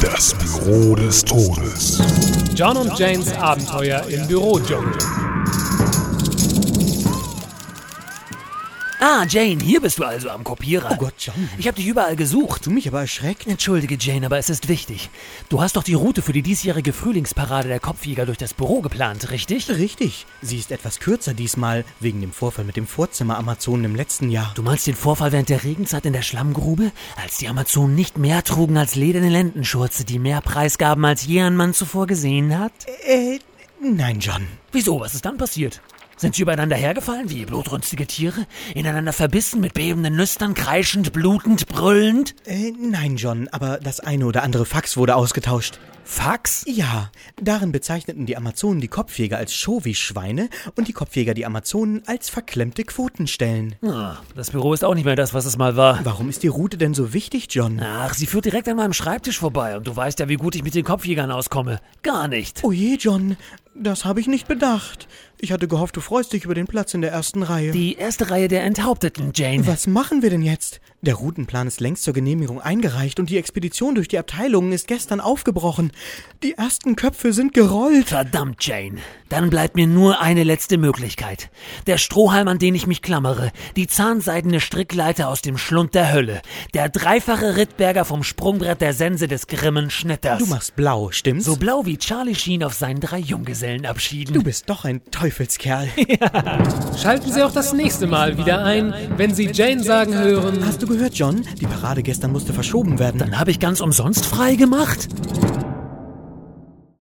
Das Büro des Todes. John und Janes Abenteuer im Bürodschungel. Ah, Jane, hier bist du also am Kopierer. Oh Gott, John. Ich habe dich überall gesucht. Du mich aber erschreckt. Entschuldige, Jane, aber es ist wichtig. Du hast doch die Route für die diesjährige Frühlingsparade der Kopfjäger durch das Büro geplant, richtig? Richtig. Sie ist etwas kürzer diesmal, wegen dem Vorfall mit dem Vorzimmer-Amazonen im letzten Jahr. Du meinst den Vorfall während der Regenzeit in der Schlammgrube? Als die Amazonen nicht mehr trugen als lederne Lendenschurze, die mehr Preis gaben, als je ein Mann zuvor gesehen hat? Nein, John. Wieso? Was ist dann passiert? Sind sie übereinander hergefallen wie blutrünstige Tiere? Ineinander verbissen, mit bebenden Nüstern, kreischend, blutend, brüllend? Nein, John, aber das eine oder andere Fax wurde ausgetauscht. Fax? Ja, darin bezeichneten die Amazonen die Kopfjäger als Chauvi-Schweine und die Kopfjäger die Amazonen als verklemmte Quotenstellen. Das Büro ist auch nicht mehr das, was es mal war. Warum ist die Route denn so wichtig, John? Ach, sie führt direkt an meinem Schreibtisch vorbei und du weißt ja, wie gut ich mit den Kopfjägern auskomme. Gar nicht. Oh je, John, das habe ich nicht bedacht. Ich hatte gehofft, du freust dich über den Platz in der ersten Reihe. Die erste Reihe der Enthaupteten, Jane. Was machen wir denn jetzt? Der Routenplan ist längst zur Genehmigung eingereicht und die Expedition durch die Abteilungen ist gestern aufgebrochen. Die ersten Köpfe sind gerollt. Verdammt, Jane. Dann bleibt mir nur eine letzte Möglichkeit. Der Strohhalm, an den ich mich klammere. Die zahnseidene Strickleiter aus dem Schlund der Hölle. Der dreifache Rittberger vom Sprungbrett der Sense des grimmen Schnitters. Du machst blau, stimmt's? So blau wie Charlie Sheen auf seinen 3 Junggesellenabschieden. Du bist doch ein Teufelskerl. Schalten Sie auch das nächste Mal wieder ein, wenn Sie Jane sagen hören: Hast du gehört, John? Die Parade gestern musste verschoben werden. Dann habe ich ganz umsonst frei gemacht?